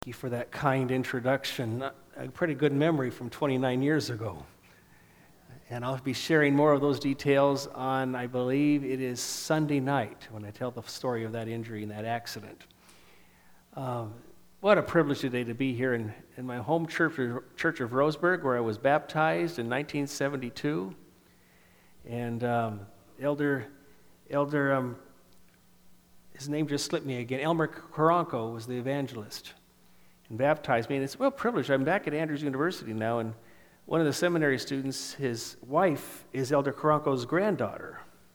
Thank you for that kind introduction. A pretty good memory from 29 years ago. And I'll be sharing more of those details on, I believe it is Sunday night, when I tell the story of that injury and that accident. What a privilege today to be here in my home church of Roseburg, where I was baptized in 1972. And Elder, his name just slipped me again, Elmer Karanko was the evangelist and baptized me. And it's a real privilege. I'm back at Andrews University now, and one of the seminary students, his wife, is Elder Karanko's granddaughter.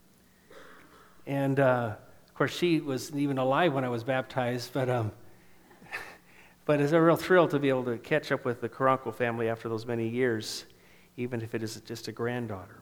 And, of course, she wasn't even alive when I was baptized, but it's a real thrill to be able to catch up with the Karanko family after those many years, even if it is just a granddaughter.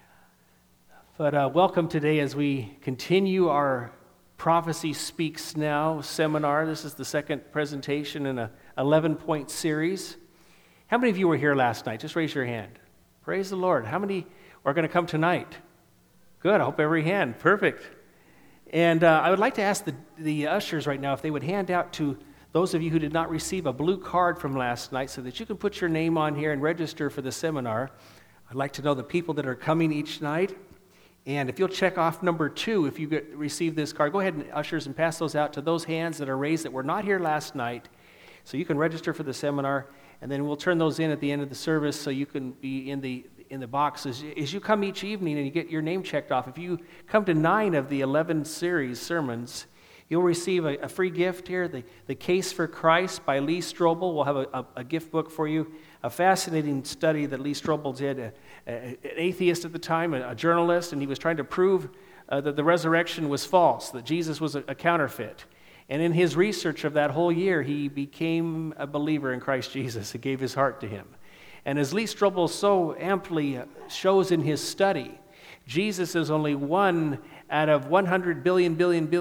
But welcome today as we continue our Prophecy Speaks Now seminar. This is the second presentation in a 11-point series. How many of you were here last night? Just raise your hand. Praise the Lord. How many are going to come tonight? Good. I hope every hand. Perfect. And I would like to ask the ushers right now if they would hand out to those of you who did not receive a blue card from last night so that you can put your name on here and register for the seminar. I'd like to know the people that are coming each night. And if you'll check off number 2, if you receive this card, go ahead and ushers and pass those out to those hands that are raised that were not here last night, so you can register for the seminar, and then we'll turn those in at the end of the service so you can be in the box. As you come each evening and you get your name checked off, if you come to 9 of the 11 series sermons, you'll receive a free gift here, the Case for Christ by Lee Strobel. We'll have a gift book for you, a fascinating study that Lee Strobel did, an atheist at the time, a journalist, and he was trying to prove that the resurrection was false, that Jesus was a counterfeit. And in his research of that whole year, he became a believer in Christ Jesus. He gave his heart to him. And as Lee Strobel so amply shows in his study, Jesus is only one out of 100 billion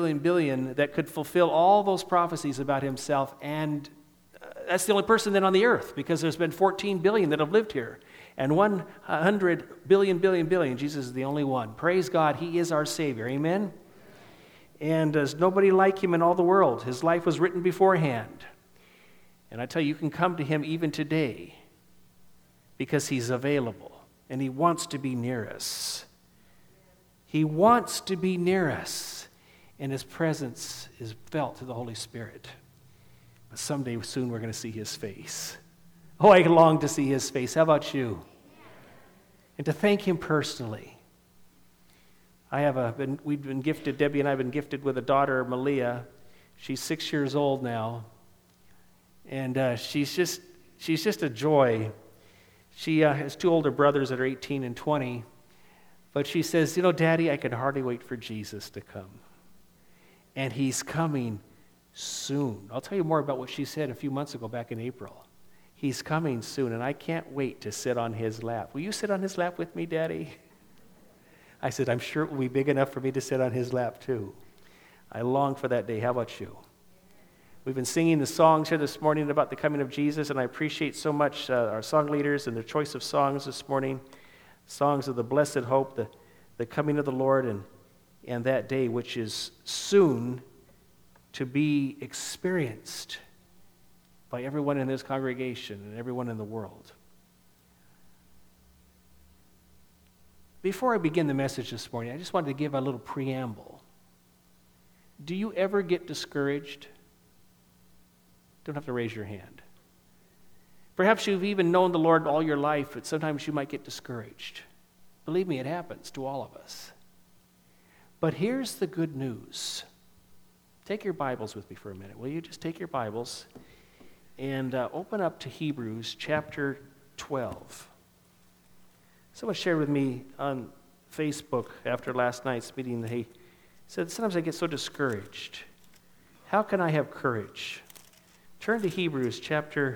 that could fulfill all those prophecies about himself, and that's the only person then on the earth, because there's been 14 billion that have lived here, and 100 billion, Jesus is the only one. Praise God, he is our Savior, amen? And there's nobody like him in all the world. His life was written beforehand. And I tell you, you can come to him even today because he's available, and he wants to be near us. He wants to be near us, and his presence is felt through the Holy Spirit. But someday soon we're going to see his face. Oh, I long to see his face. How about you? And to thank him personally. We've been gifted, Debbie and I have been gifted with a daughter, Malia. She's 6 years old now. And she's just a joy. She has 2 older brothers that are 18 and 20. But she says, Daddy, I can hardly wait for Jesus to come. And he's coming soon. I'll tell you more about what she said a few months ago back in April. He's coming soon, and I can't wait to sit on his lap. Will you sit on his lap with me, Daddy? I said, I'm sure it will be big enough for me to sit on his lap too. I long for that day. How about you? We've been singing the songs here this morning about the coming of Jesus, and I appreciate so much our song leaders and their choice of songs this morning. Songs of the blessed hope, the coming of the Lord, and that day which is soon to be experienced by everyone in this congregation and everyone in the world. Before I begin the message this morning, I just wanted to give a little preamble. Do you ever get discouraged? Don't have to raise your hand. Perhaps you've even known the Lord all your life, but sometimes you might get discouraged. Believe me, it happens to all of us. But here's the good news. Take your Bibles with me for a minute. Will you just take your Bibles and open up to Hebrews chapter 12. Someone shared with me on Facebook after last night's meeting, they said, sometimes I get so discouraged. How can I have courage? Turn to Hebrews chapter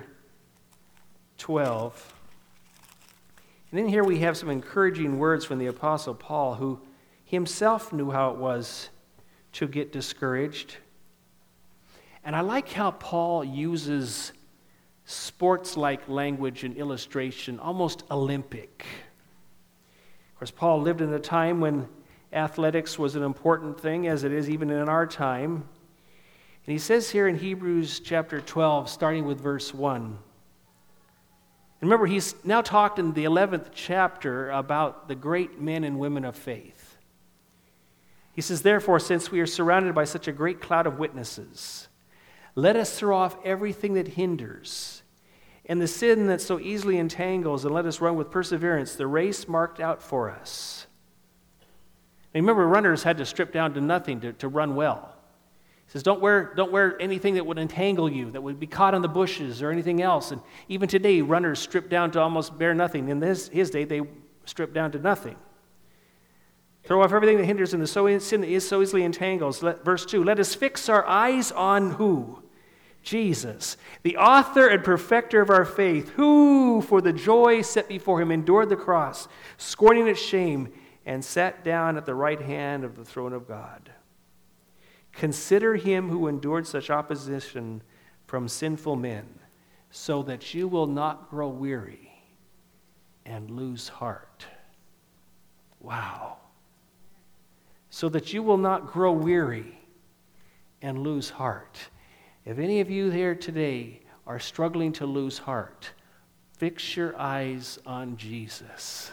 12. And in here we have some encouraging words from the Apostle Paul, who himself knew how it was to get discouraged. And I like how Paul uses sports-like language and illustration, almost Olympic. Of course, Paul lived in a time when athletics was an important thing, as it is even in our time. And he says here in Hebrews chapter 12, starting with verse 1. And remember, he's now talked in the 11th chapter about the great men and women of faith. He says, therefore, since we are surrounded by such a great cloud of witnesses, let us throw off everything that hinders and the sin that so easily entangles, and let us run with perseverance the race marked out for us. And remember, runners had to strip down to nothing to run well. He says, don't wear anything that would entangle you, that would be caught in the bushes or anything else. And even today, runners strip down to almost bare nothing. In his day, they stripped down to nothing. Throw off everything that hinders and the sin that is so easily entangles. Verse 2, let us fix our eyes on who? Jesus, the author and perfecter of our faith, who for the joy set before him endured the cross, scorning its shame, and sat down at the right hand of the throne of God. Consider him who endured such opposition from sinful men, so that you will not grow weary and lose heart. Wow. So that you will not grow weary and lose heart. If any of you here today are struggling to lose heart, fix your eyes on Jesus.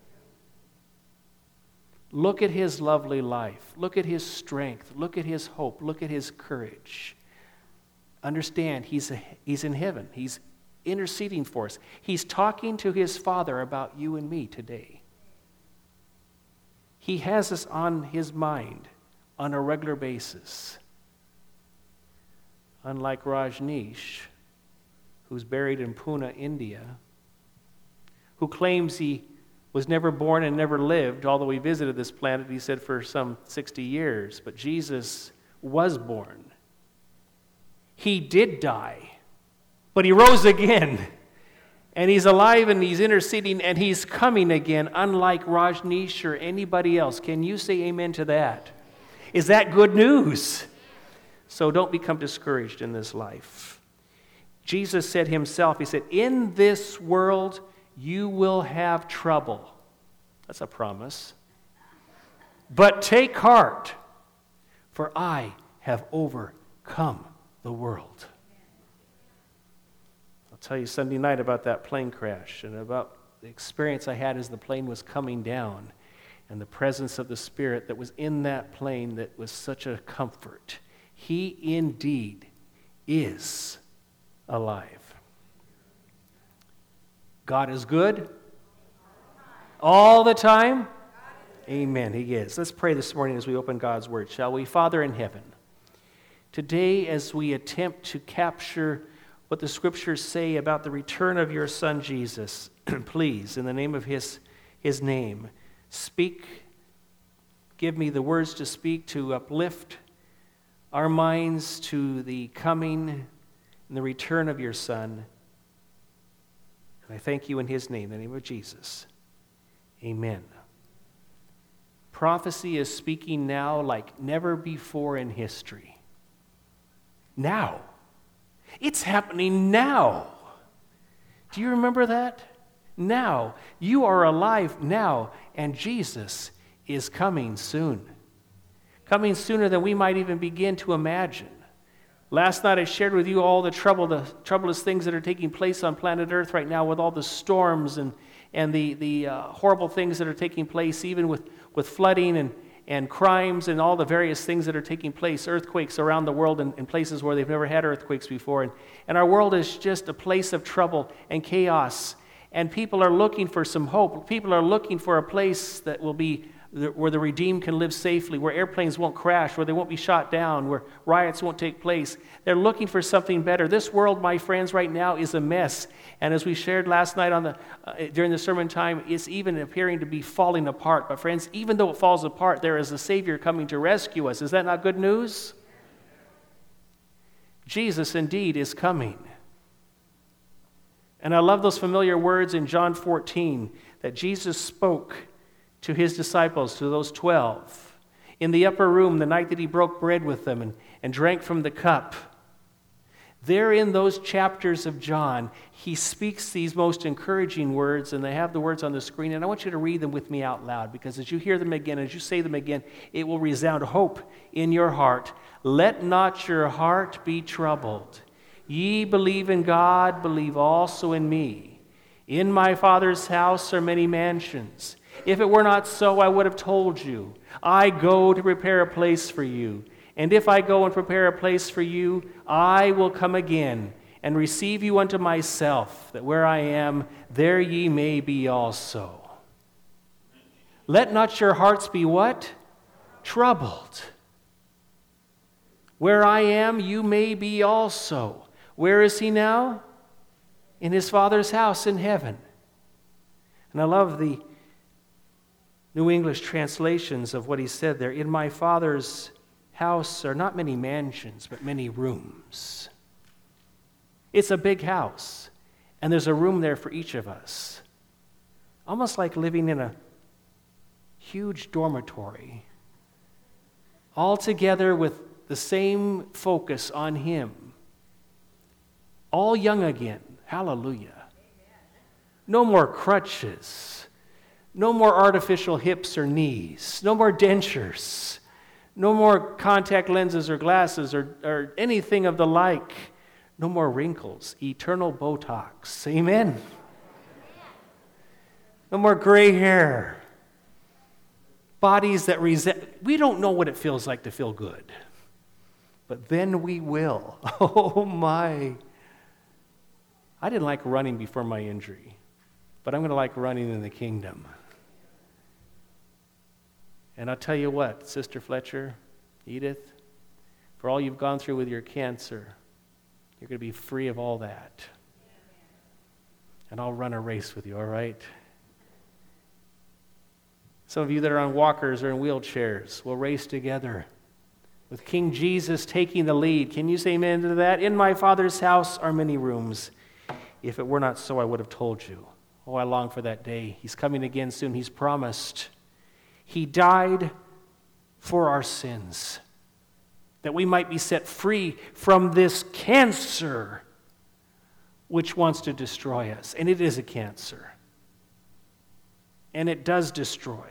Look at his lovely life. Look at his strength. Look at his hope. Look at his courage. Understand, he's in heaven. He's interceding for us. He's talking to his Father about you and me today. He has us on his mind on a regular basis. Unlike Rajneesh, who's buried in Pune, India, who claims he was never born and never lived, although he visited this planet, he said, for some 60 years. But Jesus was born. He did die, but he rose again. And he's alive and he's interceding and he's coming again, unlike Rajneesh or anybody else. Can you say amen to that? Is that good news? So don't become discouraged in this life. Jesus said himself, he said, in this world you will have trouble. That's a promise. But take heart, for I have overcome the world. I'll tell you Sunday night about that plane crash and about the experience I had as the plane was coming down and the presence of the Spirit that was in that plane that was such a comfort. He indeed is alive. God is good all the time. Amen, he is. Let's pray this morning as we open God's Word, shall we? Father in heaven, today as we attempt to capture what the Scriptures say about the return of your Son Jesus, please, in the name of his name, speak, give me the words to speak to uplift our minds to the coming and the return of your Son. And I thank you in his name, in the name of Jesus. Amen. Prophecy is speaking now like never before in history. Now. It's happening now. Do you remember that? Now. You are alive now, and Jesus is coming soon. Coming sooner than we might even begin to imagine. Last night I shared with you all the troublous things that are taking place on planet Earth right now with all the storms and the horrible things that are taking place, even with flooding and crimes and all the various things that are taking place, earthquakes around the world in places where they've never had earthquakes before. And our world is just a place of trouble and chaos. And people are looking for some hope. People are looking for a place that will be where the redeemed can live safely, where airplanes won't crash, where they won't be shot down, where riots won't take place. They're looking for something better. This world, my friends, right now is a mess. And as we shared last night during the sermon time, it's even appearing to be falling apart. But friends, even though it falls apart, there is a Savior coming to rescue us. Is that not good news? Jesus indeed is coming. And I love those familiar words in John 14 that Jesus spoke to his disciples, to those 12, in the upper room the night that he broke bread with them and drank from the cup. There in those chapters of John, he speaks these most encouraging words, and they have the words on the screen, and I want you to read them with me out loud, because as you hear them again, as you say them again, it will resound hope in your heart. Let not your heart be troubled. Ye believe in God, believe also in me. In my Father's house are many mansions. If it were not so, I would have told you. I go to prepare a place for you. And if I go and prepare a place for you, I will come again and receive you unto myself, that where I am, there ye may be also. Let not your hearts be what? Troubled. Where I am, you may be also. Where is he now? In his Father's house in heaven. And I love the New English translations of what he said there. In my Father's house are not many mansions, but many rooms. It's a big house, and there's a room there for each of us. Almost like living in a huge dormitory, all together with the same focus on him. All young again. Hallelujah. No more crutches. No more artificial hips or knees. No more dentures. No more contact lenses or glasses or anything of the like. No more wrinkles. Eternal Botox. Amen. No more gray hair. Bodies that we don't know what it feels like to feel good. But then we will. Oh my. I didn't like running before my injury, but I'm going to like running in the kingdom. And I'll tell you what, Sister Fletcher, Edith, for all you've gone through with your cancer, you're going to be free of all that. And I'll run a race with you, all right? Some of you that are on walkers or in wheelchairs, we'll race together with King Jesus taking the lead. Can you say amen to that? In my Father's house are many rooms. If it were not so, I would have told you. Oh, I long for that day. He's coming again soon. He's promised. He died for our sins, that we might be set free from this cancer which wants to destroy us. And it is a cancer. And it does destroy.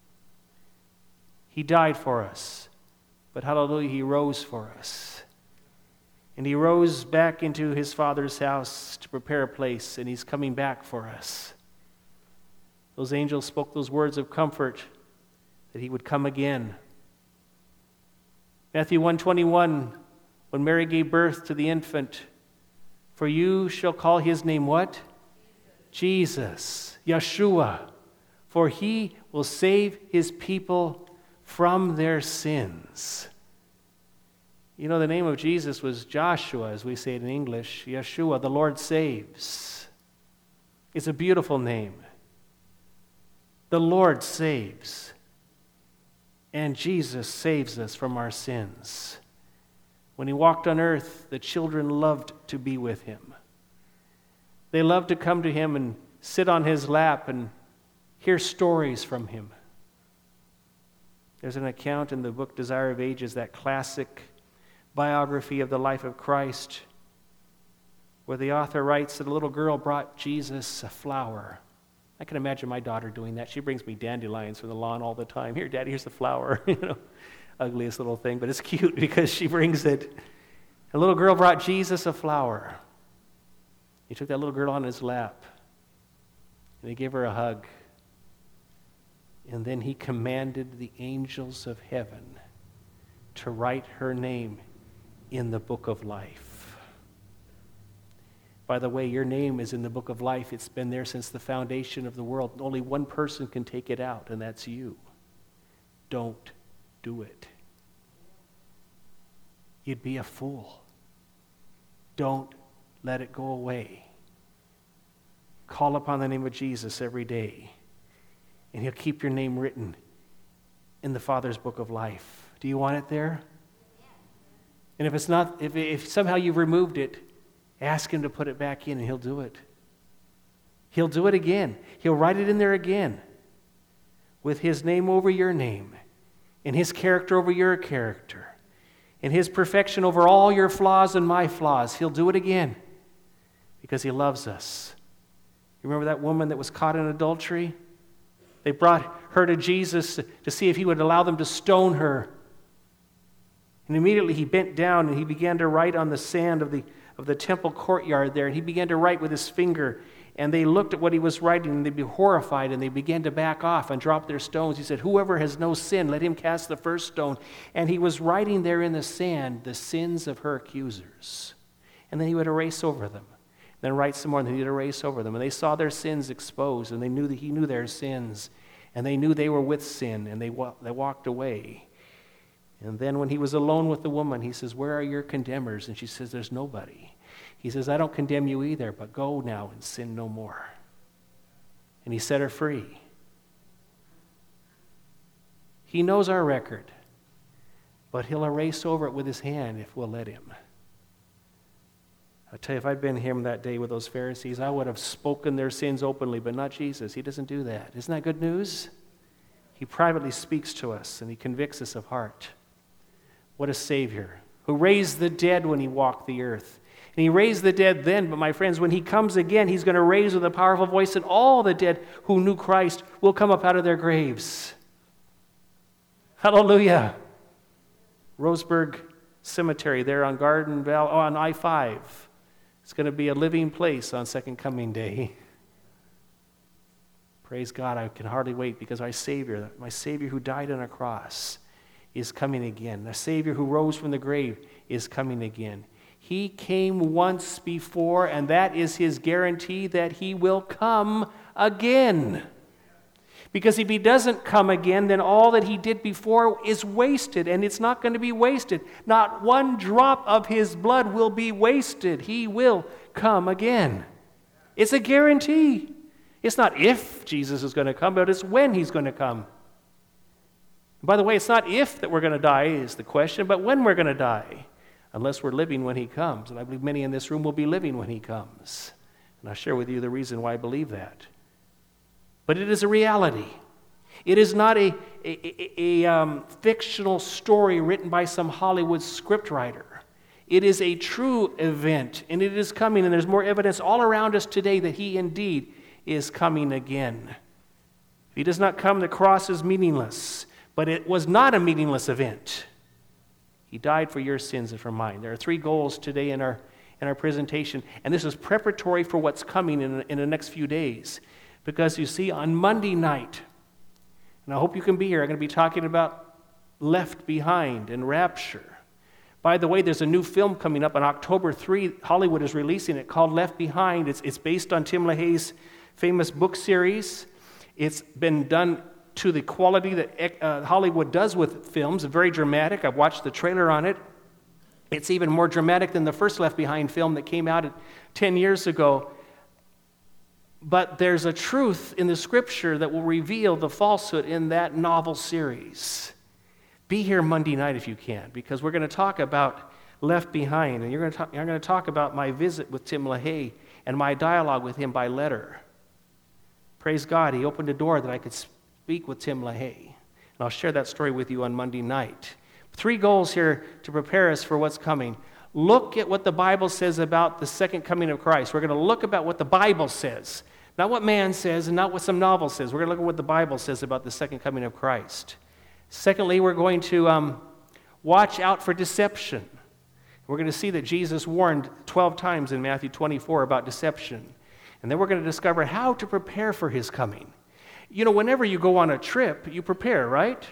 He died for us. But hallelujah, he rose for us. And he rose back into his Father's house to prepare a place, and he's coming back for us. Those angels spoke those words of comfort that he would come again. Matthew 1:21, when Mary gave birth to the infant, for you shall call his name what? Jesus. Yeshua. For he will save his people from their sins. You know, the name of Jesus was Joshua, as we say it in English. Yeshua, the Lord saves. It's a beautiful name. The Lord saves. And Jesus saves us from our sins. When he walked on earth, the children loved to be with him. They loved to come to him and sit on his lap and hear stories from him. There's an account in the book Desire of Ages, that classic biography of the life of Christ, where the author writes that a little girl brought Jesus a flower. I can imagine my daughter doing that. She brings me dandelions from the lawn all the time. Here, Daddy, here's the flower. Ugliest little thing, but it's cute because she brings it. A little girl brought Jesus a flower. He took that little girl on his lap, and he gave her a hug. And then he commanded the angels of heaven to write her name in the book of life. By the way, your name is in the book of life. It's been there since the foundation of the world. Only one person can take it out, and that's you. Don't do it. You'd be a fool. Don't let it go away. Call upon the name of Jesus every day, and he'll keep your name written in the Father's book of life. Do you want it there? And if it's not, if somehow you've removed it, ask him to put it back in, and he'll do it. He'll do it again. He'll write it in there again with his name over your name and his character over your character. In His perfection over all your flaws and my flaws, He'll do it again because He loves us. You remember that woman that was caught in adultery? They brought her to Jesus to see if He would allow them to stone her. And immediately He bent down and He began to write on the sand of the temple courtyard there. And He began to write with His finger. And they looked at what He was writing and they'd be horrified and they began to back off and drop their stones. He said, "Whoever has no sin, let him cast the first stone." And He was writing there in the sand the sins of her accusers. And then He would erase over them. Then write some more, and then He'd erase over them. And they saw their sins exposed, and they knew that He knew their sins. And they knew they were with sin, and they walked away. And then when He was alone with the woman, He says, "Where are your condemners?" And she says, "There's nobody." He says, "I don't condemn you either, but go now and sin no more." And He set her free. He knows our record, but He'll erase over it with His hand if we'll let Him. I tell you, if I'd been Him that day with those Pharisees, I would have spoken their sins openly, but not Jesus. He doesn't do that. Isn't that good news? He privately speaks to us, and He convicts us of heart. What a Savior, who raised the dead when He walked the earth. And He raised the dead then, but my friends, when He comes again, He's going to raise with a powerful voice, and all the dead who knew Christ will come up out of their graves. Hallelujah. Roseburg Cemetery there on Garden Valley, on I-5. It's going to be a living place on Second Coming Day. Praise God, I can hardly wait because my Savior who died on a cross is coming again. The Savior who rose from the grave is coming again. He came once before, and that is His guarantee that He will come again. Because if He doesn't come again, then all that He did before is wasted, and it's not going to be wasted. Not one drop of His blood will be wasted. He will come again. It's a guarantee. It's not if Jesus is going to come, but it's when He's going to come. By the way, it's not if that we're going to die is the question, but when we're going to die, unless we're living when He comes. And I believe many in this room will be living when He comes. And I'll share with you the reason why I believe that. But it is a reality. It is not a fictional story written by some Hollywood scriptwriter. It is a true event, and it is coming, and there's more evidence all around us today that He indeed is coming again. If He does not come, the cross is meaningless. But it was not a meaningless event. He died for your sins and for mine. There are 3 goals today in our presentation, and this is preparatory for what's coming in the next few days. Because you see, on Monday night, and I hope you can be here, I'm going to be talking about Left Behind and Rapture. By the way, there's a new film coming up on October 3. Hollywood is releasing it called Left Behind. It's based on Tim LaHaye's famous book series. It's been done to the quality that Hollywood does with films. It's very dramatic. I've watched the trailer on it. It's even more dramatic than the first Left Behind film that came out 10 years ago. But there's a truth in the Scripture that will reveal the falsehood in that novel series. Be here Monday night if you can, because we're going to talk about Left Behind, and you're going to talk about my visit with Tim LaHaye and my dialogue with him by letter. Praise God, He opened a door that I could speak with Tim LaHaye, and I'll share that story with you on Monday night. 3 goals here to prepare us for what's coming. Look at what the Bible says about the second coming of Christ. We're going to look about what the Bible says. Not what man says and not what some novel says. We're going to look at what the Bible says about the second coming of Christ. Secondly, we're going to watch out for deception. We're going to see that Jesus warned 12 times in Matthew 24 about deception. And then we're going to discover how to prepare for His coming. You know, whenever you go on a trip, you prepare, right?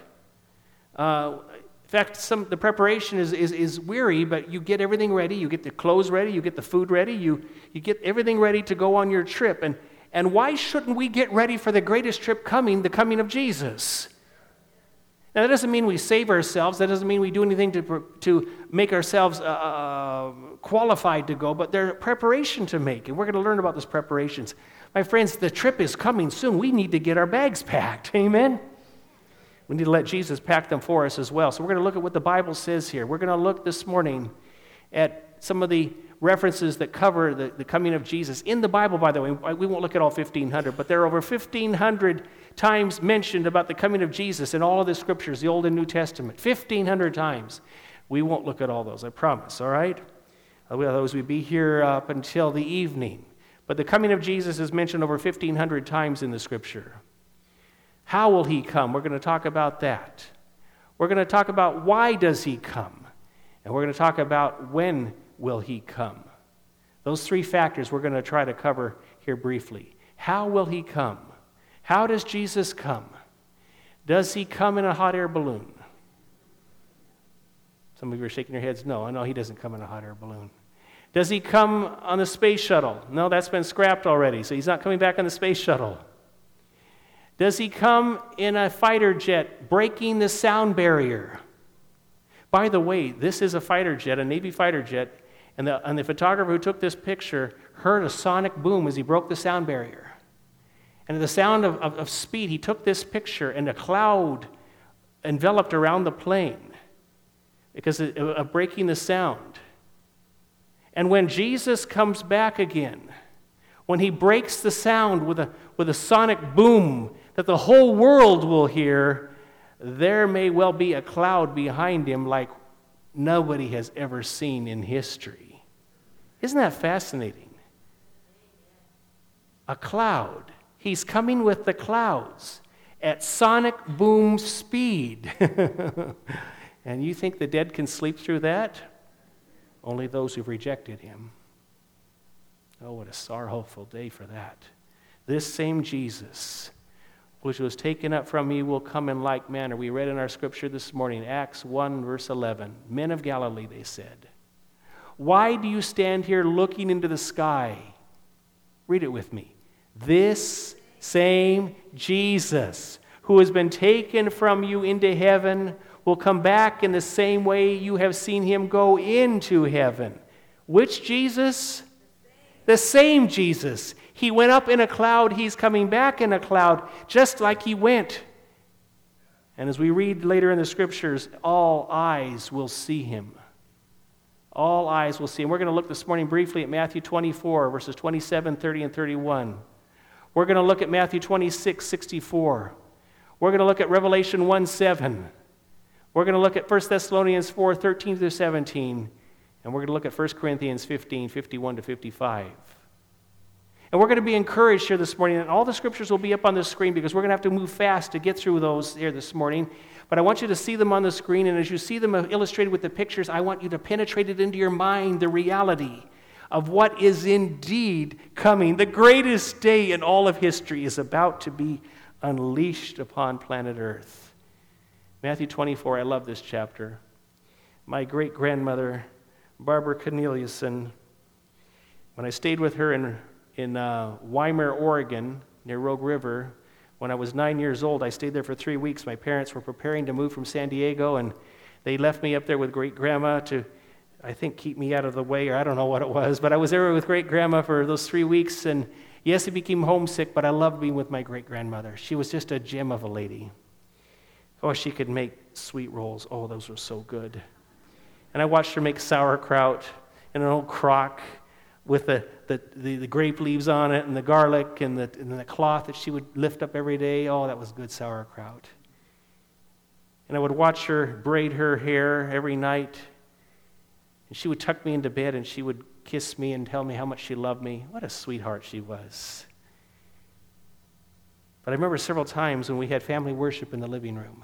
In fact, the preparation is weary, but you get everything ready. You get the clothes ready. You get the food ready. You get everything ready to go on your trip. And why shouldn't we get ready for the greatest trip coming, the coming of Jesus? Now, that doesn't mean we save ourselves. That doesn't mean we do anything to make ourselves qualified to go, but there's preparation to make, and we're going to learn about those preparations. My friends, the trip is coming soon. We need to get our bags packed. Amen? We need to let Jesus pack them for us as well. So we're going to look at what the Bible says here. We're going to look this morning at some of the references that cover the coming of Jesus. In the Bible, by the way, we won't look at all 1,500, but there are over 1,500 times mentioned about the coming of Jesus in all of the Scriptures, the Old and New Testament. 1,500 times. We won't look at all those, I promise, all right? Otherwise, we'd be here up until the evening. But the coming of Jesus is mentioned over 1,500 times in the Scripture. How will he come? We're going to talk about that. We're going to talk about why does he come? And we're going to talk about when will he come? Those three factors we're going to try to cover here briefly. How will he come? How does Jesus come? Does he come in a hot air balloon? Some of you are shaking your heads. No, he doesn't come in a hot air balloon. Does he come on the space shuttle? No, that's been scrapped already, so he's not coming back on the space shuttle. Does he come in a fighter jet breaking the sound barrier? By the way, this is a fighter jet, a Navy fighter jet, and the photographer who took this picture heard a sonic boom as he broke the sound barrier. And at the sound of speed, he took this picture, and a cloud enveloped around the plane because of breaking the sound. And when Jesus comes back again, when he breaks the sound with a sonic boom that the whole world will hear, there may well be a cloud behind him like nobody has ever seen in history. Isn't that fascinating? A cloud. He's coming with the clouds at sonic boom speed. And you think the dead can sleep through that? Only those who've rejected him. Oh, what a sorrowful day for that. This same Jesus, which was taken up from me, will come in like manner. We read in our scripture this morning, Acts 1, verse 11. Men of Galilee, they said, why do you stand here looking into the sky? Read it with me. This same Jesus, who has been taken from you into heaven, will come back in the same way you have seen him go into heaven. Which Jesus? The same Jesus. He went up in a cloud, he's coming back in a cloud, just like he went. And as we read later in the scriptures, all eyes will see him. All eyes will see him. We're going to look this morning briefly at Matthew 24, verses 27, 30, and 31. We're going to look at Matthew 26, 64. We're going to look at Revelation 1, 7. We're going to look at 1 Thessalonians 4, 13 through 17. And we're going to look at 1 Corinthians 15, 51 to 55. And we're going to be encouraged here this morning, and all the scriptures will be up on the screen because we're going to have to move fast to get through those here this morning. But I want you to see them on the screen, and as you see them illustrated with the pictures, I want you to penetrate it into your mind, the reality of what is indeed coming. The greatest day in all of history is about to be unleashed upon planet Earth. Matthew 24, I love this chapter. My great-grandmother, Barbara Corneliuson, when I stayed with her in Weimar, Oregon, near Rogue River, when I was 9 years old, I stayed there for 3 weeks. My parents were preparing to move from San Diego, and they left me up there with great-grandma to, I think, keep me out of the way, or I don't know what it was, but I was there with great-grandma for those 3 weeks, and yes, I became homesick, but I loved being with my great-grandmother. She was just a gem of a lady. Oh, she could make sweet rolls. Oh, those were so good. And I watched her make sauerkraut in an old crock with the grape leaves on it and the garlic and the cloth that she would lift up every day. Oh, that was good sauerkraut. And I would watch her braid her hair every night. And she would tuck me into bed and she would kiss me and tell me how much she loved me. What a sweetheart she was. But I remember several times when we had family worship in the living room,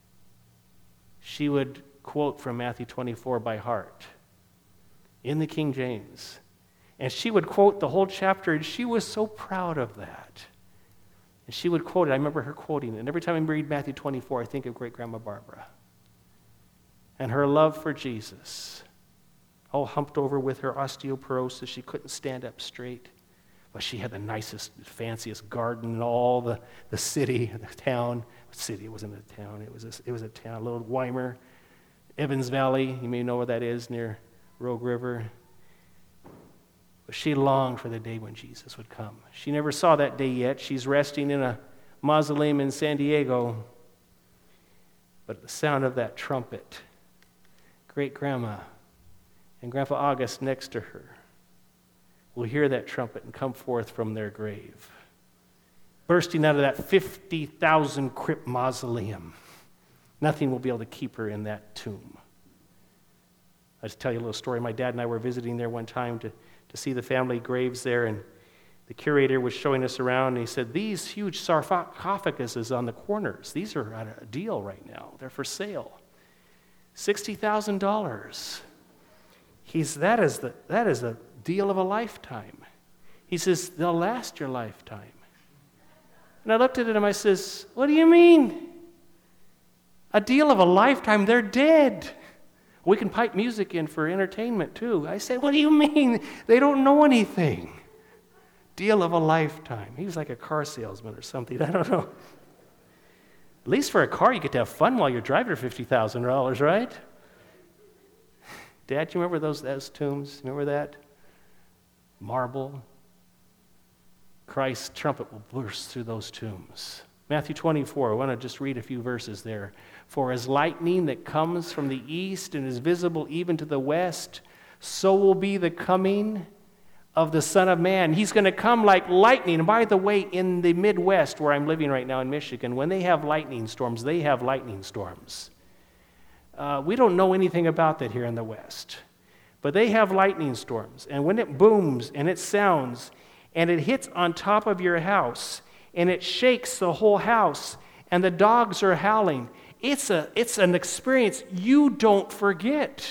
she would quote from Matthew 24 by heart in the King James. And she would quote the whole chapter, and she was so proud of that. And she would quote it. I remember her quoting it. And every time I read Matthew 24, I think of great-grandma Barbara and her love for Jesus, all humped over with her osteoporosis. She couldn't stand up straight. But she had the nicest, fanciest garden in all the city, the town. City, it wasn't a town. It was a town, a little Weimar, Evans Valley. You may know where that is, near Rogue River. But she longed for the day when Jesus would come. She never saw that day yet. She's resting in a mausoleum in San Diego. But at the sound of that trumpet, great-grandma and Grandpa August next to her will hear that trumpet and come forth from their grave, bursting out of that 50,000 crypt mausoleum. Nothing will be able to keep her in that tomb. I'll just tell you a little story. My dad and I were visiting there one time to see the family graves there, and the curator was showing us around, and he said, these huge sarcophaguses on the corners, these are at a deal right now. They're for sale. $60,000. That is a deal of a lifetime. He says, they'll last your lifetime. And I looked at him, I says, what do you mean? A deal of a lifetime? They're dead. We can pipe music in for entertainment too. I said, what do you mean? They don't know anything. Deal of a lifetime. He was like a car salesman or something. I don't know. At least for a car, you get to have fun while you're driving for $50,000, right? Dad, do you remember those tombs? Remember that? Marble. Christ's trumpet will burst through those tombs. Matthew 24, I want to just read a few verses there. For as lightning that comes from the east and is visible even to the west, so will be the coming of the Son of Man. He's going to come like lightning. And by the way, in the Midwest, where I'm living right now in Michigan, when they have lightning storms, they have lightning storms. We don't know anything about that here in the West. But they have lightning storms. And when it booms and it sounds and it hits on top of your house and it shakes the whole house and the dogs are howling, it's an experience you don't forget.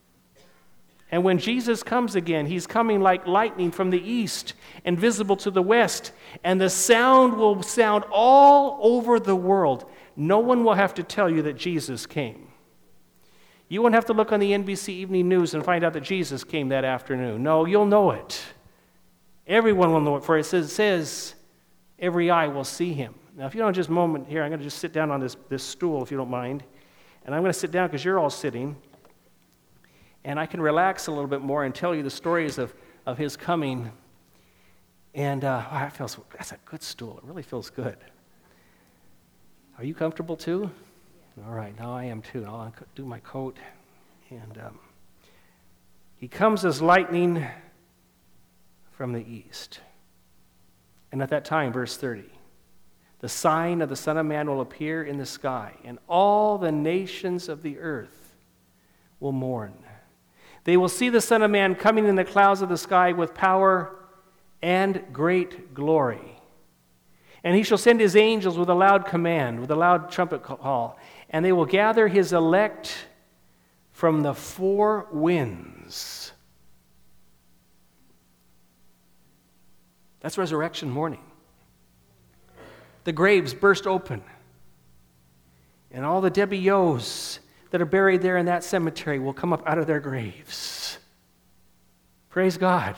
And when Jesus comes again, he's coming like lightning from the east and visible to the west. And the sound will sound all over the world. No one will have to tell you that Jesus came. You won't have to look on the NBC Evening News and find out that Jesus came that afternoon. No, you'll know it. Everyone will know it, for it says every eye will see him. Now, if you don't just a moment here, I'm going to just sit down on this stool, if you don't mind. And I'm going to sit down because you're all sitting. And I can relax a little bit more and tell you the stories of his coming. And that's a good stool. It really feels good. Are you comfortable too? All right, now I am too. I'll do my coat. And he comes as lightning from the east. And at that time, verse 30, the sign of the Son of Man will appear in the sky, and all the nations of the earth will mourn. They will see the Son of Man coming in the clouds of the sky with power and great glory. And he shall send his angels with a loud command, with a loud trumpet call, and they will gather his elect from the four winds. That's resurrection morning. The graves burst open, and all the Debbie Yo's that are buried there in that cemetery will come up out of their graves. Praise God.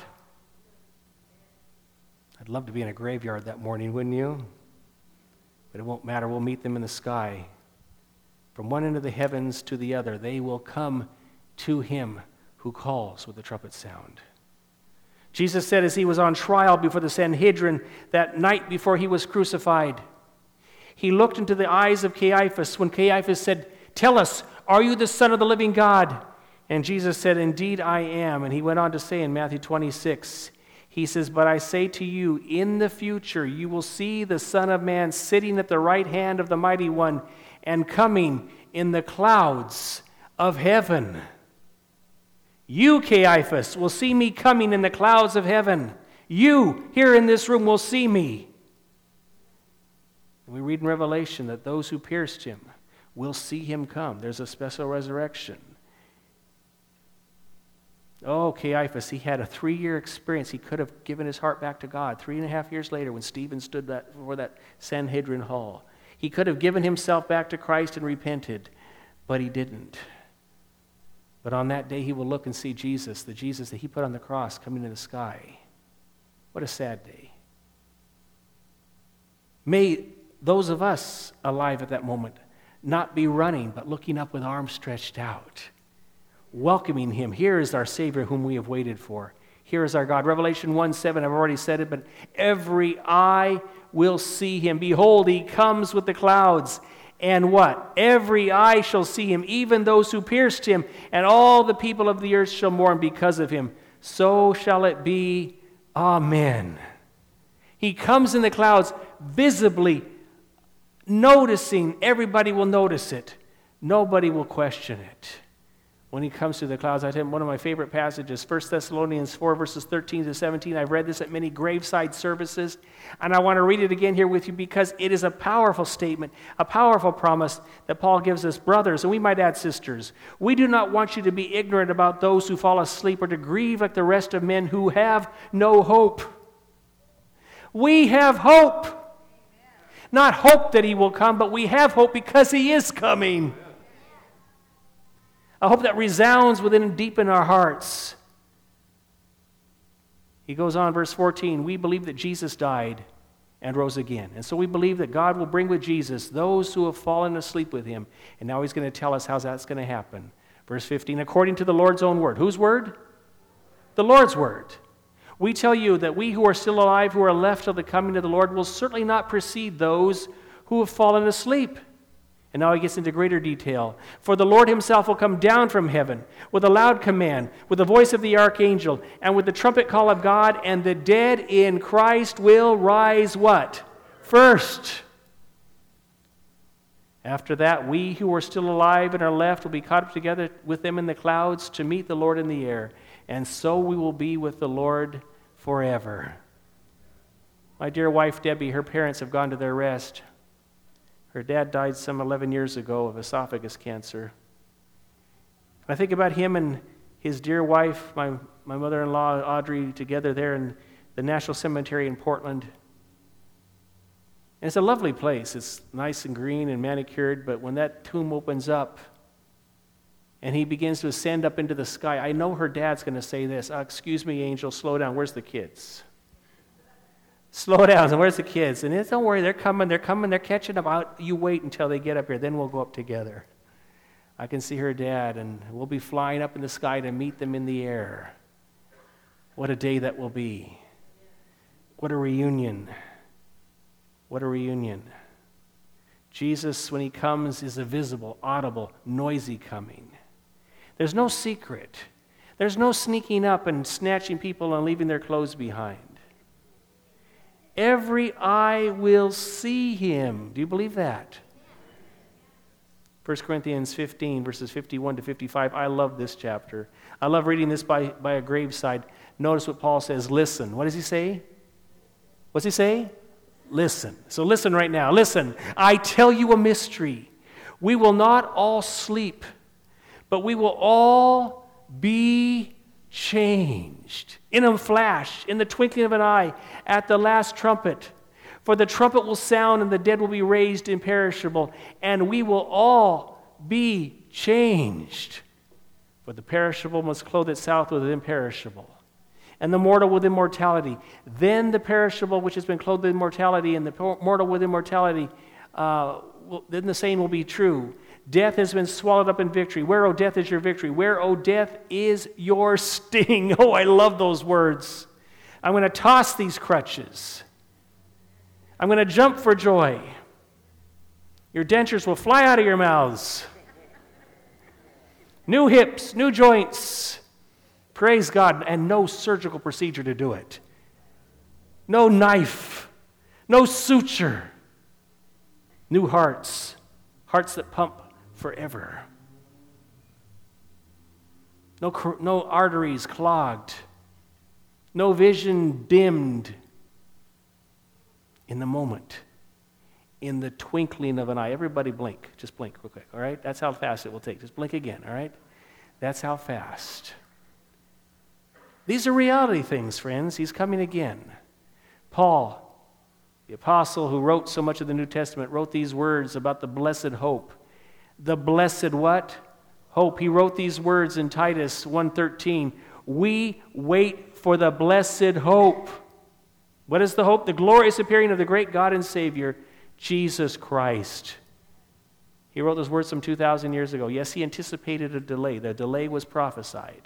I'd love to be in a graveyard that morning, wouldn't you? But it won't matter. We'll meet them in the sky. From one end of the heavens to the other, they will come to him who calls with the trumpet sound. Jesus said as he was on trial before the Sanhedrin that night before he was crucified, he looked into the eyes of Caiaphas when Caiaphas said, "Tell us, are you the Son of the living God?" And Jesus said, "Indeed I am." And he went on to say in Matthew 26, he says, "But I say to you, in the future you will see the Son of Man sitting at the right hand of the Mighty One and coming in the clouds of heaven." You, Caiaphas, will see me coming in the clouds of heaven. You, here in this room, will see me. And we read in Revelation that those who pierced him will see him come. There's a special resurrection. Oh, Caiaphas, he had a 3-year experience. He could have given his heart back to God 3.5 years later when Stephen stood before that Sanhedrin hall. He could have given himself back to Christ and repented, but he didn't. But on that day, he will look and see Jesus, the Jesus that he put on the cross, coming in the sky. What a sad day. May those of us alive at that moment not be running, but looking up with arms stretched out, welcoming him. Here is our Savior whom we have waited for. Here is our God. Revelation 1:7, I've already said it, but every eye will see him. Behold, he comes with the clouds. And what? Every eye shall see him, even those who pierced him, and all the people of the earth shall mourn because of him. So shall it be. Amen. He comes in the clouds visibly, noticing. Everybody will notice it. Nobody will question it. when he comes through the clouds. I tell him one of my favorite passages, 1 Thessalonians 4, verses 13 to 17. I've read this at many graveside services, and I want to read it again here with you because it is a powerful statement, a powerful promise that Paul gives us. Brothers, and we might add sisters, we do not want you to be ignorant about those who fall asleep or to grieve like the rest of men who have no hope. We have hope. Not hope that he will come, but we have hope because he is coming. A hope that resounds within and deep in our hearts. He goes on, verse 14, we believe that Jesus died and rose again. And so we believe that God will bring with Jesus those who have fallen asleep with him. And now he's going to tell us how that's going to happen. Verse 15, according to the Lord's own word. Whose word? The Lord's word. We tell you that we who are still alive, who are left till the coming of the Lord, will certainly not precede those who have fallen asleep. And now he gets into greater detail. For the Lord himself will come down from heaven with a loud command, with the voice of the archangel, and with the trumpet call of God, and the dead in Christ will rise what? First. After that, we who are still alive and are left will be caught up together with them in the clouds to meet the Lord in the air. And so we will be with the Lord forever. My dear wife, Debbie, her parents have gone to their rest. Her dad died some 11 years ago of esophagus cancer. I think about him and his dear wife, my mother-in-law, Audrey, together there in the National Cemetery in Portland. And it's a lovely place. It's nice and green and manicured, but when that tomb opens up and he begins to ascend up into the sky, I know her dad's going to say this, excuse me, angel, slow down, where's the kids? Slow down, and where's the kids? And don't worry, they're coming, they're catching up. You wait until they get up here, then we'll go up together. I can see her dad, and we'll be flying up in the sky to meet them in the air. What a day that will be. What a reunion. What a reunion. Jesus, when he comes, is a visible, audible, noisy coming. There's no secret. There's no sneaking up and snatching people and leaving their clothes behind. Every eye will see him. Do you believe that? 1 Corinthians 15, verses 51 to 55. I love this chapter. I love reading this by a graveside. Notice what Paul says. Listen. What does he say? What's he say? Listen. So listen right now. Listen. I tell you a mystery. We will not all sleep, but we will all be changed in a flash, in the twinkling of an eye, at the last trumpet. For the trumpet will sound, and the dead will be raised imperishable, and we will all be changed. For the perishable must clothe itself with the imperishable, and the mortal with immortality. Then the perishable, which has been clothed with immortality, and the mortal with immortality, then the saying will be true. Death has been swallowed up in victory. Where, O death, is your victory? Where, O death, is your sting? Oh, I love those words. I'm going to toss these crutches. I'm going to jump for joy. Your dentures will fly out of your mouths. New hips, new joints. Praise God. And no surgical procedure to do it. No knife. No suture. New hearts. Hearts that pump forever. No arteries clogged. No vision dimmed. In the moment. In the twinkling of an eye. Everybody blink. Just blink real quick, all right? That's how fast it will take. Just blink again, all right? That's how fast. These are reality things, friends. He's coming again. Paul, the apostle who wrote so much of the New Testament, wrote these words about the blessed hope. The blessed what? Hope. He wrote these words in Titus 1:13. We wait for the blessed hope. What is the hope? The glorious appearing of the great God and Savior, Jesus Christ. He wrote those words some 2,000 years ago. Yes, he anticipated a delay. The delay was prophesied.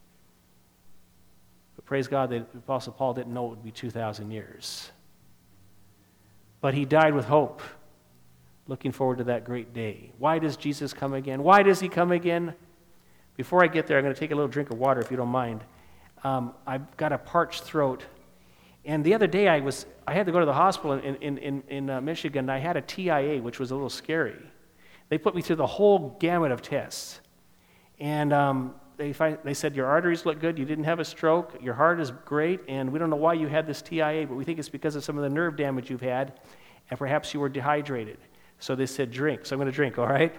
But praise God that the Apostle Paul didn't know it would be 2,000 years. But he died with hope, looking forward to that great day. Why does Jesus come again? Why does he come again? Before I get there, I'm going to take a little drink of water, if you don't mind. I've got a parched throat. And the other day, I had to go to the hospital in Michigan. I had a TIA, which was a little scary. They put me through the whole gamut of tests. And they said, your arteries look good, you didn't have a stroke, your heart is great, and we don't know why you had this TIA, but we think it's because of some of the nerve damage you've had, and perhaps you were dehydrated. So they said, drink. So I'm going to drink, all right?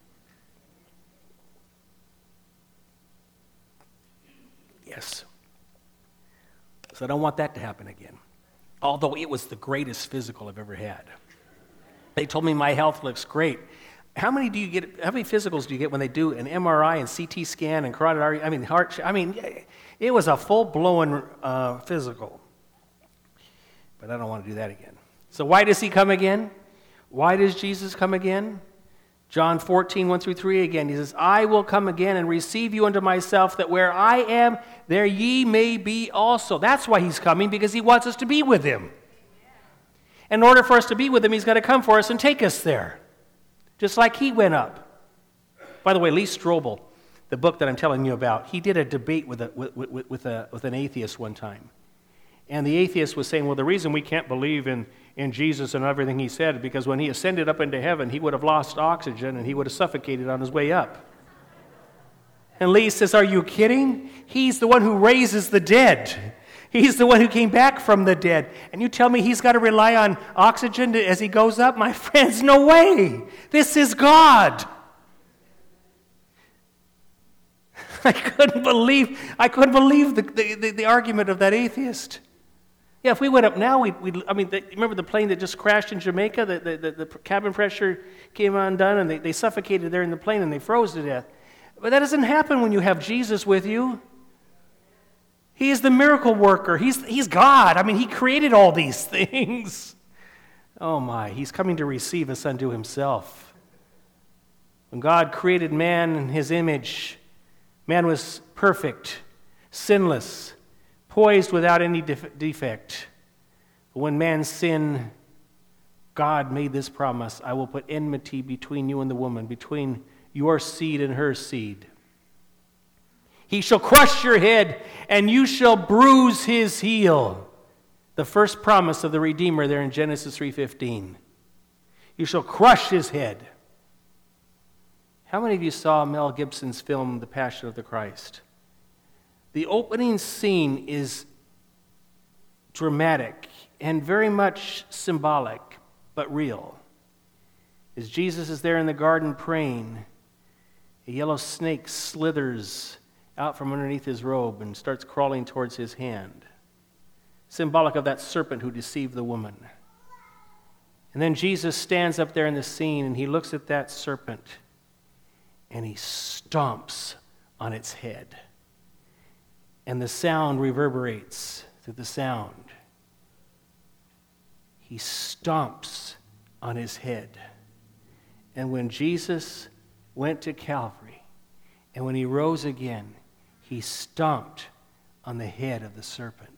Yes. So I don't want that to happen again. Although it was the greatest physical I've ever had. They told me my health looks great. How many physicals do you get when they do an MRI and CT scan and carotid artery? It was a full-blown physical. But I don't want to do that again. So why does he come again? Why does Jesus come again? John 14, 1-3 again. He says, I will come again and receive you unto myself, that where I am, there ye may be also. That's why he's coming, because he wants us to be with him. In order for us to be with him, he's got to come for us and take us there. Just like he went up. By the way, Lee Strobel, the book that I'm telling you about, he did a debate with an atheist one time. And the atheist was saying, well, the reason we can't believe in Jesus and everything he said, because when he ascended up into heaven, he would have lost oxygen and he would have suffocated on his way up. And Lee says, are you kidding? He's the one who raises the dead. He's the one who came back from the dead. And you tell me he's got to rely on oxygen as he goes up? My friends, no way. This is God. I couldn't believe the argument of that atheist. Yeah, if we went up now, remember the plane that just crashed in Jamaica? The cabin pressure came undone, and they suffocated there in the plane, and they froze to death. But that doesn't happen when you have Jesus with you. He is the miracle worker. He's God. He created all these things. Oh my, he's coming to receive us unto himself. When God created man in his image, man was perfect, sinless, poised without any defect. But when man sinned, God made this promise, I will put enmity between you and the woman, between your seed and her seed. He shall crush your head, and you shall bruise his heel. The first promise of the Redeemer there in Genesis 3:15. You shall crush his head. How many of you saw Mel Gibson's film, The Passion of the Christ? The opening scene is dramatic and very much symbolic, but real. As Jesus is there in the garden praying, a yellow snake slithers out from underneath his robe and starts crawling towards his hand, symbolic of that serpent who deceived the woman. And then Jesus stands up there in the scene, and he looks at that serpent, and he stomps on its head. And the sound reverberates through the sound. He stomps on his head. And when Jesus went to Calvary, and when he rose again, he stomped on the head of the serpent.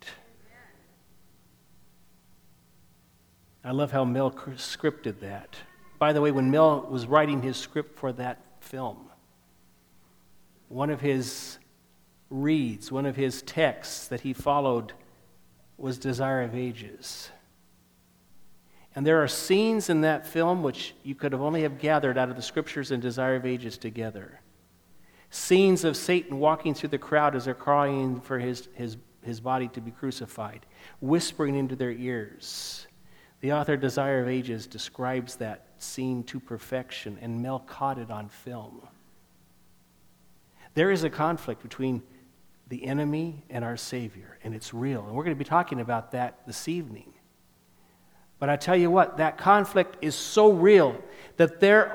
I love how Mel scripted that. By the way, when Mel was writing his script for that film, one of his reads, one of his texts that he followed was Desire of Ages. And there are scenes in that film which you could have only have gathered out of the scriptures and Desire of Ages together. Scenes of Satan walking through the crowd as they're crying for his body to be crucified, whispering into their ears. The author of Desire of Ages describes that scene to perfection, and Mel caught it on film. There is a conflict between the enemy and our Savior, and it's real. And we're going to be talking about that this evening. But I tell you what, that conflict is so real that there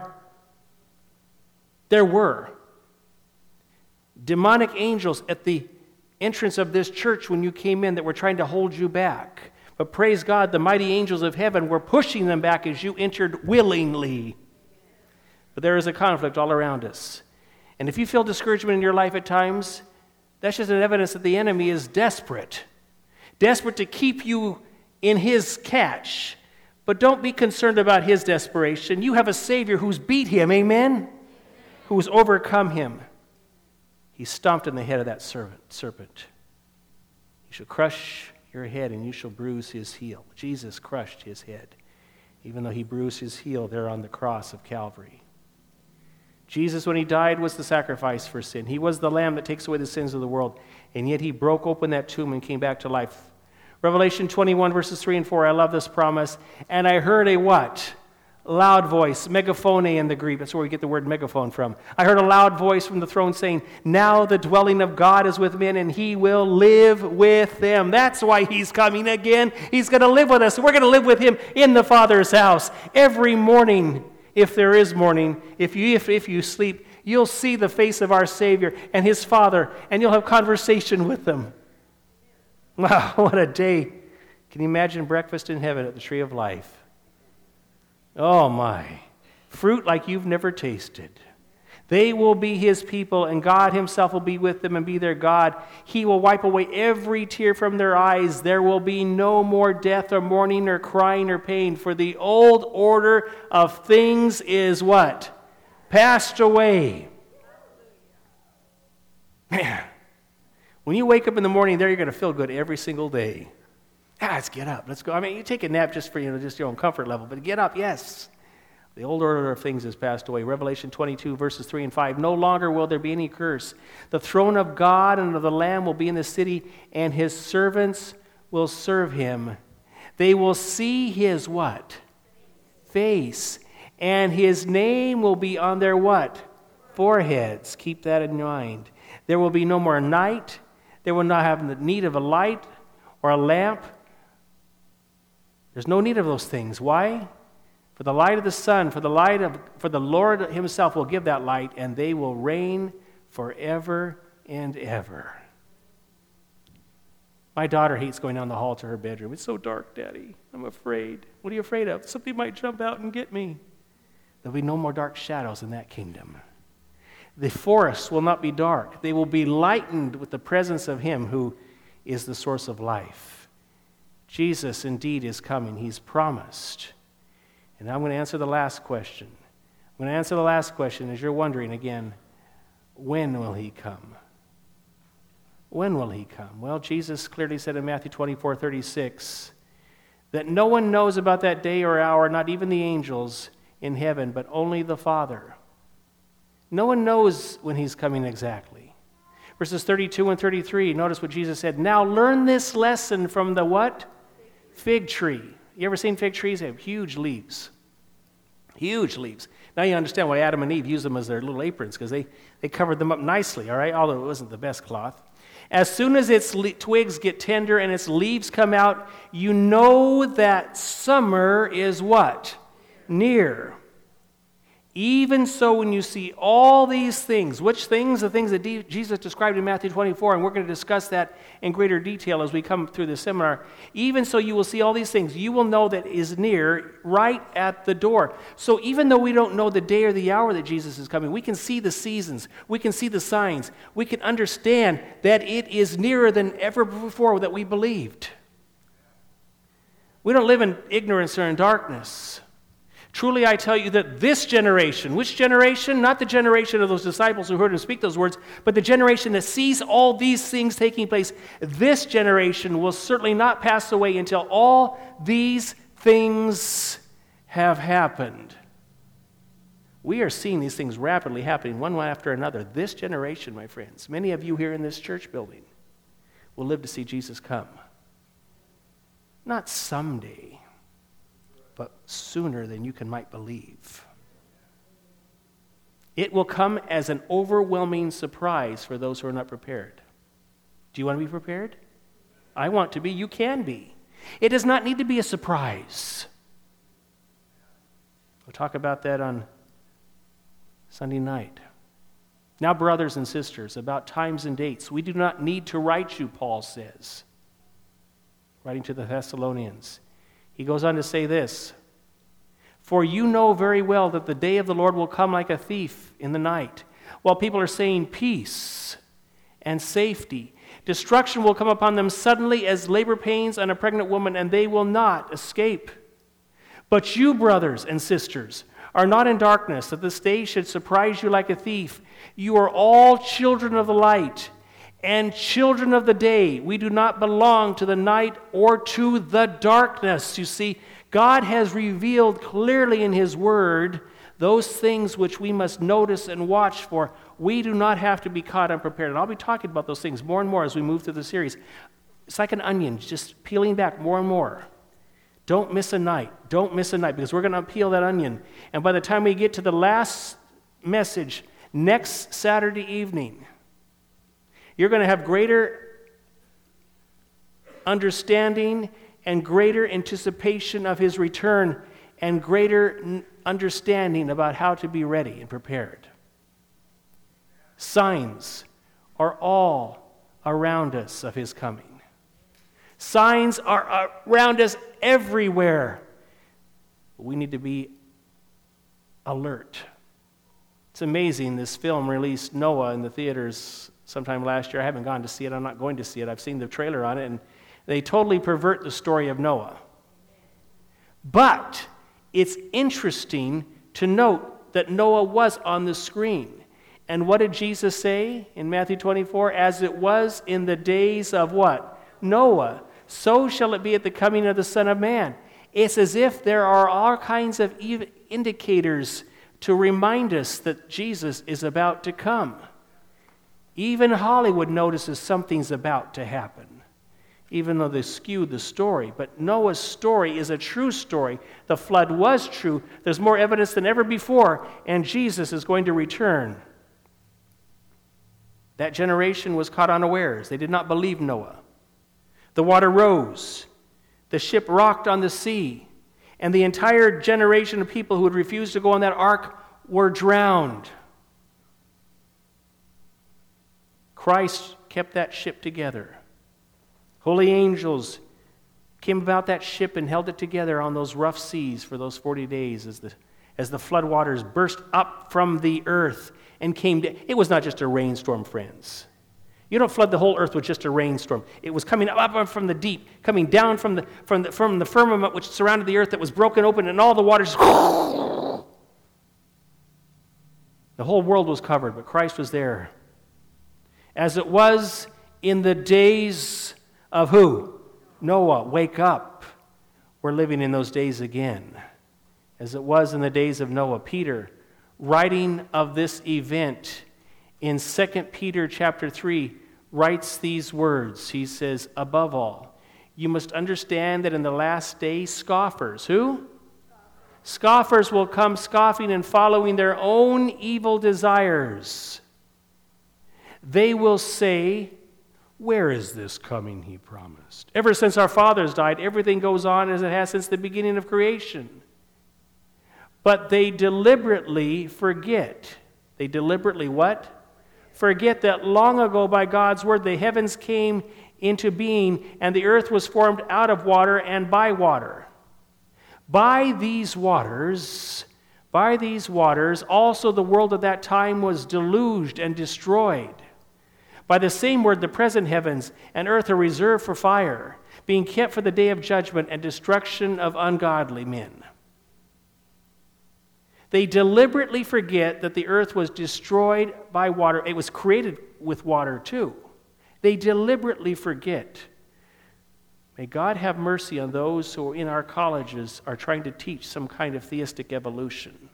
were demonic angels at the entrance of this church when you came in that were trying to hold you back. But praise God, the mighty angels of heaven were pushing them back as you entered willingly. But there is a conflict all around us. And if you feel discouragement in your life at times, that's just an evidence that the enemy is desperate to keep you in his catch. But don't be concerned about his desperation. You have a Savior who's beat him, amen? Who's overcome him. He stomped in the head of that serpent. He shall crush your head, and you shall bruise his heel. Jesus crushed his head, even though he bruised his heel there on the cross of Calvary. Jesus, when he died, was the sacrifice for sin. He was the lamb that takes away the sins of the world. And yet he broke open that tomb and came back to life. Revelation 21, verses 3 and 4, I love this promise. And I heard a what? Loud voice, megaphone in the Greek. That's where we get the word megaphone from. I heard a loud voice from the throne saying, now the dwelling of God is with men, and he will live with them. That's why he's coming again. He's going to live with us. We're going to live with him in the Father's house. Every morning, if there is morning, if you sleep, you'll see the face of our Savior and his Father, and you'll have conversation with them. Wow, what a day. Can you imagine breakfast in heaven at the tree of life? Oh my, fruit like you've never tasted. They will be his people, and God himself will be with them and be their God. He will wipe away every tear from their eyes. There will be no more death or mourning or crying or pain, for the old order of things is what? Passed away. Man, when you wake up in the morning there, you're going to feel good every single day. Let's get up. Let's go. I mean, you take a nap just for just your own comfort level, but get up, yes. The old order of things has passed away. Revelation 22, verses 3 and 5. No longer will there be any curse. The throne of God and of the Lamb will be in the city, and his servants will serve him. They will see his what? Face. And his name will be on their what? Foreheads. Keep that in mind. There will be no more night. They will not have the need of a light or a lamp. There's no need of those things. Why? For the light of the sun, for the Lord himself will give that light, and they will reign forever and ever. My daughter hates going down the hall to her bedroom. It's so dark, Daddy. I'm afraid. What are you afraid of? Something might jump out and get me. There'll be no more dark shadows in that kingdom. The forests will not be dark. They will be lightened with the presence of him who is the source of life. Jesus indeed is coming. He's promised. And I'm going to answer the last question. I'm going to answer the last question as you're wondering again, when will he come? When will he come? Well, Jesus clearly said in Matthew 24:36 that no one knows about that day or hour, not even the angels in heaven, but only the Father. No one knows when he's coming exactly. Verses 32 and 33, notice what Jesus said. Now learn this lesson from the what? Fig tree. You ever seen fig trees? They have huge leaves. Huge leaves. Now you understand why Adam and Eve used them as their little aprons, because they covered them up nicely, all right? Although it wasn't the best cloth. As soon as its twigs get tender and its leaves come out, you know that summer is what? Near. Even so, when you see all these things, which things? The things that Jesus described in Matthew 24, and we're going to discuss that in greater detail as we come through this seminar. Even so, you will see all these things. You will know that is near, right at the door. So even though we don't know the day or the hour that Jesus is coming, we can see the seasons. We can see the signs. We can understand that it is nearer than ever before that we believed. We don't live in ignorance or in darkness. Truly I tell you that this generation, which generation? Not the generation of those disciples who heard him speak those words, but the generation that sees all these things taking place, this generation will certainly not pass away until all these things have happened. We are seeing these things rapidly happening one after another. This generation, my friends, many of you here in this church building will live to see Jesus come. Not someday, but sooner than you might believe. It will come as an overwhelming surprise for those who are not prepared. Do you want to be prepared? I want to be. You can be. It does not need to be a surprise. We'll talk about that on Sunday night. Now, brothers and sisters, about times and dates. We do not need to write you, Paul says, writing to the Thessalonians. He goes on to say this, for you know very well that the day of the Lord will come like a thief in the night, while people are saying peace and safety. Destruction will come upon them suddenly as labor pains on a pregnant woman, and they will not escape. But you, brothers and sisters, are not in darkness, that this day should surprise you like a thief. You are all children of the light and children of the day. We do not belong to the night or to the darkness. You see, God has revealed clearly in His Word those things which we must notice and watch for, we do not have to be caught unprepared. And I'll be talking about those things more and more as we move through the series. It's like an onion, just peeling back more and more. Don't miss a night. Don't miss a night, because we're going to peel that onion. And by the time we get to the last message, next Saturday evening, you're going to have greater understanding and greater anticipation of his return and greater understanding about how to be ready and prepared. Signs are all around us of his coming. Signs are around us everywhere. We need to be alert. It's amazing, this film released, Noah, in the theaters sometime last year. I haven't gone to see it. I'm not going to see it. I've seen the trailer on it, and they totally pervert the story of Noah. But it's interesting to note that Noah was on the screen. And what did Jesus say in Matthew 24? As it was in the days of what? Noah. So shall it be at the coming of the Son of Man. It's as if there are all kinds of indicators to remind us that Jesus is about to come. Even Hollywood notices something's about to happen, even though they skewed the story. But Noah's story is a true story. The flood was true. There's more evidence than ever before, and Jesus is going to return. That generation was caught unawares. They did not believe Noah. The water rose. The ship rocked on the sea. And the entire generation of people who had refused to go on that ark were drowned. Christ kept that ship together. Holy angels came about that ship and held it together on those rough seas for those 40 days as the flood waters burst up from the earth and came down. It was not just a rainstorm, friends. You don't flood the whole earth with just a rainstorm. It was coming up from the deep, coming down from the firmament which surrounded the earth that was broken open, and all the waters. The whole world was covered, but Christ was there. As it was in the days of who? Noah. Wake up. We're living in those days again. As it was in the days of Noah. Peter, writing of this event in 2 Peter chapter 3, writes these words. He says, above all, you must understand that in the last days, scoffers, who? Scoffers will come scoffing and following their own evil desires. They will say, where is this coming he promised? Ever since our fathers died, everything goes on as it has since the beginning of creation. But they deliberately forget. They deliberately what? Forget that long ago by God's word the heavens came into being and the earth was formed out of water and by water. By these waters, also the world at that time was deluged and destroyed. By the same word, the present heavens and earth are reserved for fire, being kept for the day of judgment and destruction of ungodly men. They deliberately forget that the earth was destroyed by water. It was created with water too. They deliberately forget. May God have mercy on those who in our colleges are trying to teach some kind of theistic evolution.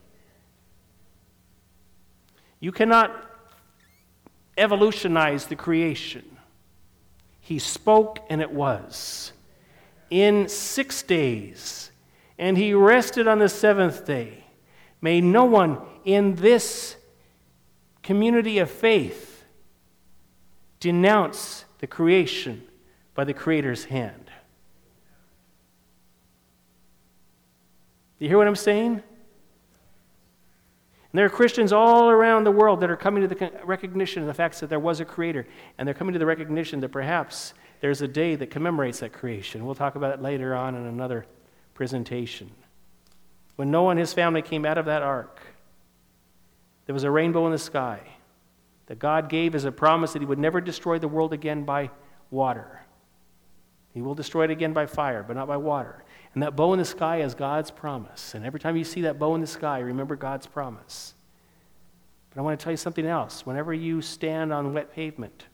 You cannot evolutionize the creation. He spoke and it was. In 6 days, and he rested on the seventh day. May no one in this community of faith denounce the creation by the Creator's hand. Do you hear what I'm saying? And there are Christians all around the world that are coming to the recognition of the fact that there was a Creator, and they're coming to the recognition that perhaps there's a day that commemorates that creation. We'll talk about it later on in another presentation. When Noah and his family came out of that ark, there was a rainbow in the sky that God gave as a promise that he would never destroy the world again by water. He will destroy it again by fire, but not by water. And that bow in the sky is God's promise. And every time you see that bow in the sky, remember God's promise. But I want to tell you something else. Whenever you stand on wet pavement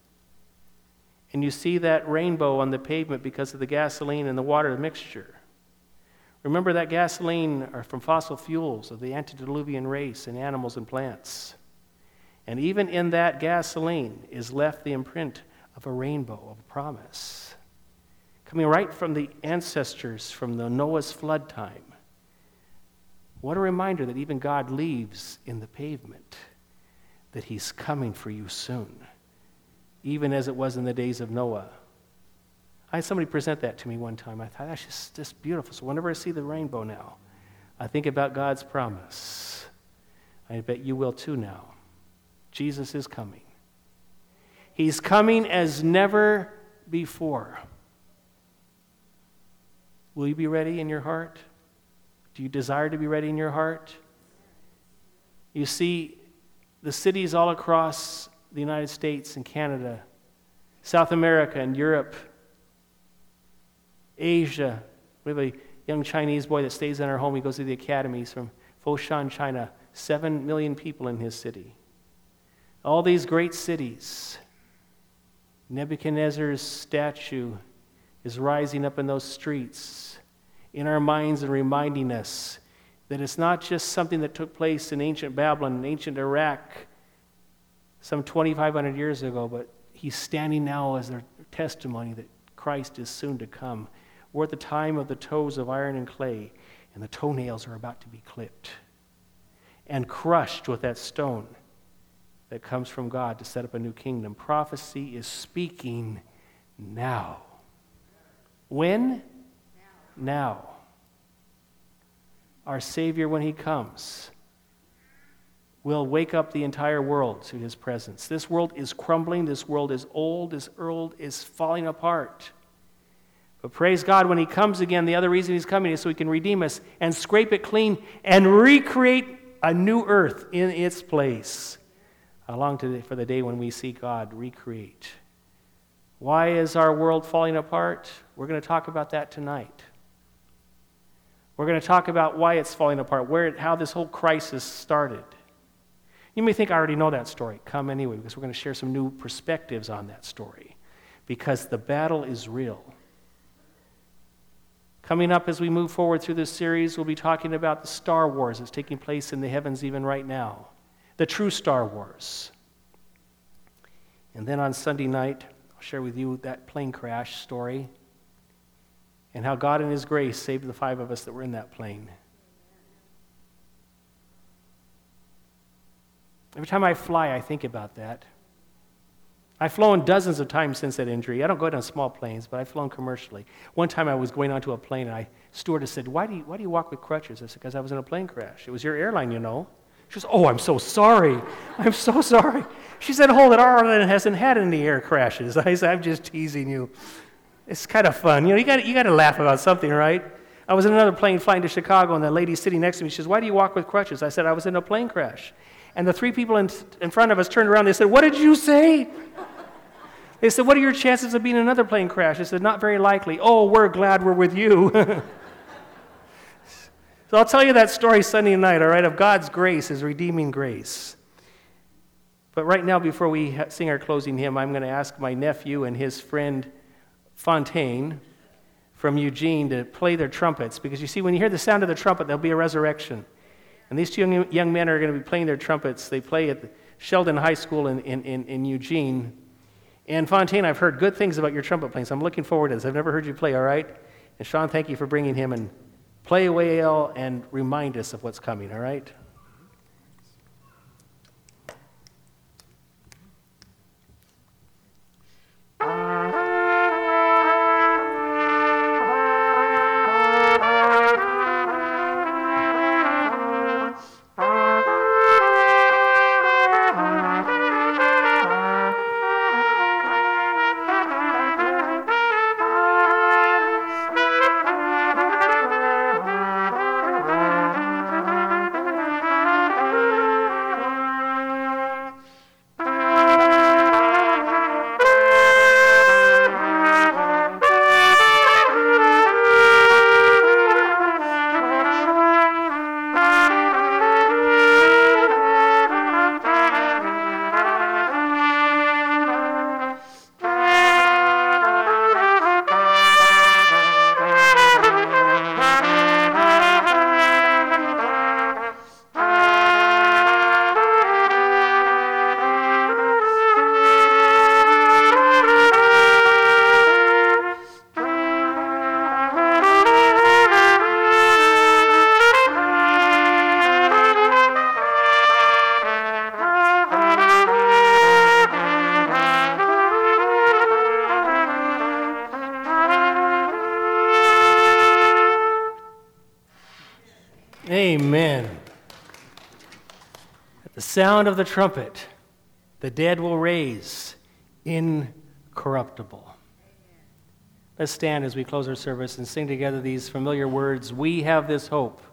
and you see that rainbow on the pavement because of the gasoline and the water mixture, Remember that gasoline are from fossil fuels of the antediluvian race in animals and plants. And even in that gasoline is left the imprint of a rainbow, of a promise, coming right from the ancestors from the Noah's flood time. What a reminder that even God leaves in the pavement, that he's coming for you soon, even as it was in the days of Noah. I had somebody present that to me one time. I thought, that's just beautiful. So whenever I see the rainbow now, I think about God's promise. I bet you will too now. Jesus is coming. He's coming as never before. Will you be ready in your heart? Do you desire to be ready in your heart? You see, the cities all across the United States and Canada, South America and Europe, Asia. We have a young Chinese boy that stays in our home. He goes to the academies from Foshan, China. 7 million people in his city. All these great cities. Nebuchadnezzar's statue is rising up in those streets in our minds and reminding us that it's not just something that took place in ancient Babylon and ancient Iraq some 2,500 years ago, but he's standing now as their testimony that Christ is soon to come. We're at the time of the toes of iron and clay, and the toenails are about to be clipped and crushed with that stone that comes from God to set up a new kingdom. Prophecy is speaking now. When? Now. Our Savior, when he comes, will wake up the entire world to his presence. This world is crumbling. This world is old. This world is falling apart. But praise God, when he comes again, the other reason he's coming is so he can redeem us and scrape it clean and recreate a new earth in its place. I long for the day when we see God recreate. Why is our world falling apart? We're going to talk about that tonight. We're going to talk about why it's falling apart, how this whole crisis started. You may think I already know that story. Come anyway, because we're going to share some new perspectives on that story. Because the battle is real. Coming up as we move forward through this series, we'll be talking about the Star Wars that's taking place in the heavens even right now. The true Star Wars. And then on Sunday night, I'll share with you that plane crash story and how God in his grace saved the 5 of us that were in that plane. Every time I fly, I think about that. I've flown dozens of times since that injury. I don't go on small planes, but I've flown commercially. One time I was going onto a plane, and stewardess said, why do you walk with crutches? I said, because I was in a plane crash. It was your airline, you know. She goes, oh, I'm so sorry. I'm so sorry. She said, hold it, our airline hasn't had any air crashes. I said, I'm just teasing you. It's kind of fun. You got to laugh about something, right? I was in another plane flying to Chicago, and the lady sitting next to me, she says, why do you walk with crutches? I said, I was in a plane crash. And the 3 people in front of us turned around. They said, what did you say? They said, what are your chances of being in another plane crash? I said, not very likely. Oh, we're glad we're with you. So I'll tell you that story Sunday night, all right, of God's grace, his redeeming grace. But right now, before we sing our closing hymn, I'm going to ask my nephew and his friend Fontaine from Eugene to play their trumpets. Because you see, when you hear the sound of the trumpet, there'll be a resurrection. And these 2 young men are going to be playing their trumpets. They play at Sheldon High School in Eugene. And Fontaine, I've heard good things about your trumpet playing, so I'm looking forward to this. I've never heard you play, all right? And Sean, thank you for bringing him, and play well and remind us of what's coming, all right? Amen. At the sound of the trumpet, the dead will raise incorruptible. Let's stand as we close our service and sing together these familiar words. We have this hope.